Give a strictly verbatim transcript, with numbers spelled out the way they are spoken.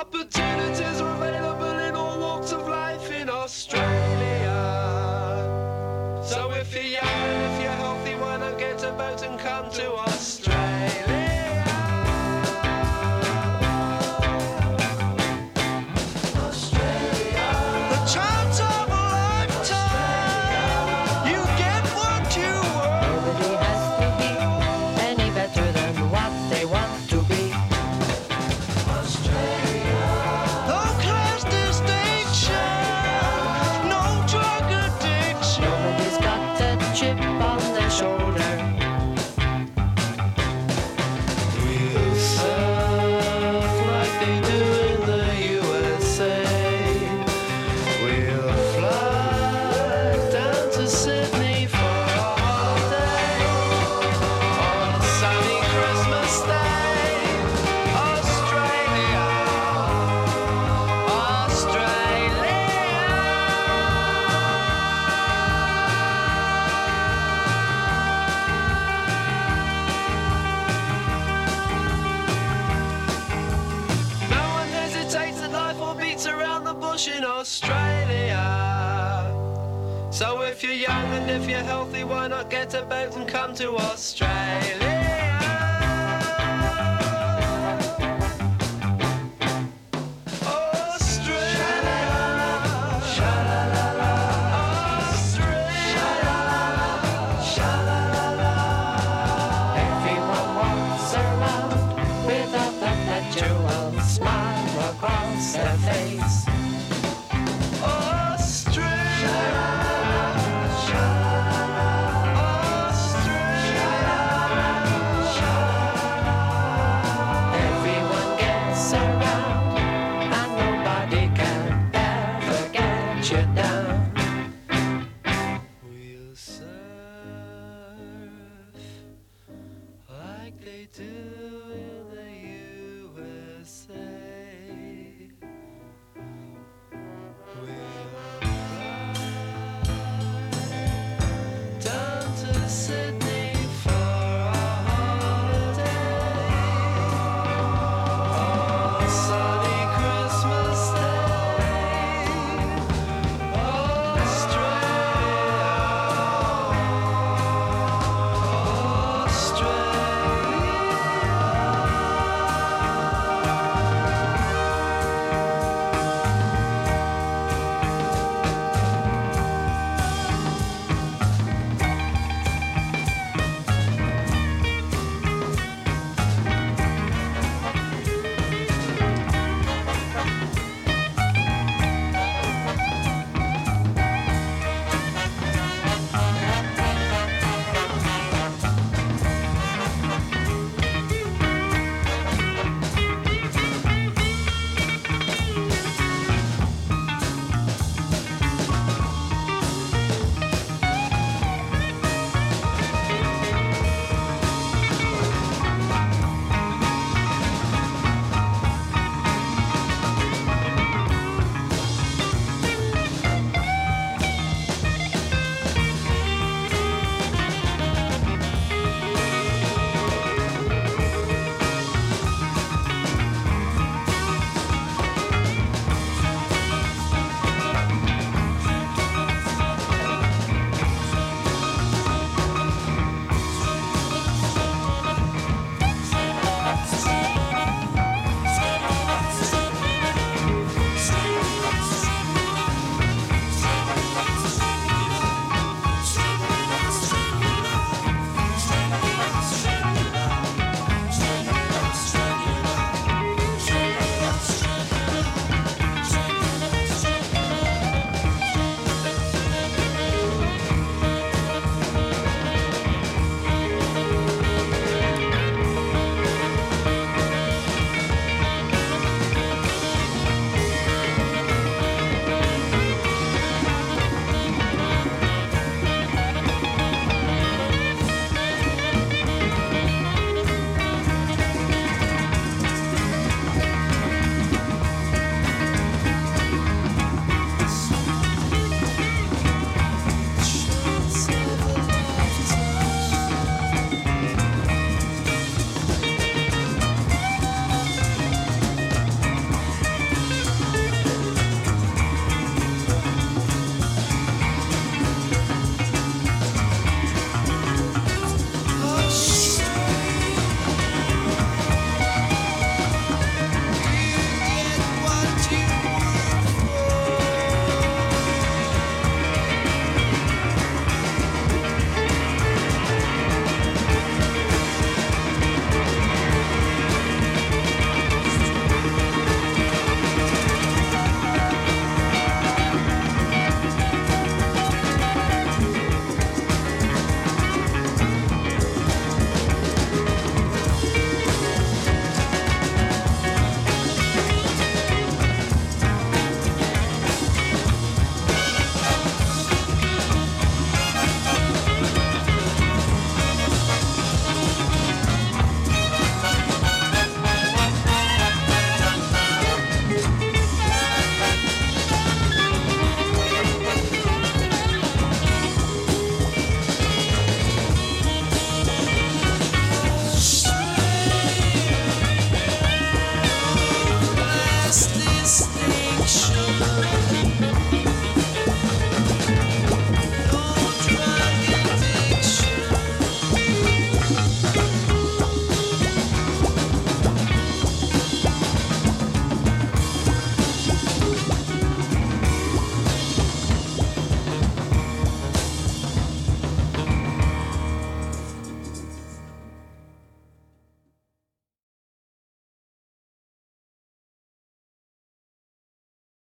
Opportunities are available in all walks of life in Australia. So if you're young and if you're healthy, why not get a boat and come to Australia? Australia. The chance of a lifetime. You get what you want. Nobody has to be any better than what they want to be. Australia. No class distinction, no drug addiction. Nobody's got a chip on their shoulder. We'll surf like they do in the U S A. We'll fly down to Sydney for a holiday on a sunny Christmas day. Australia, Australia. No one hesitates that life all beats around the bush in Australia. So if you're young and if you're healthy, why not get a boat and come to Australia? Everyone walks around with a perpetual smile across their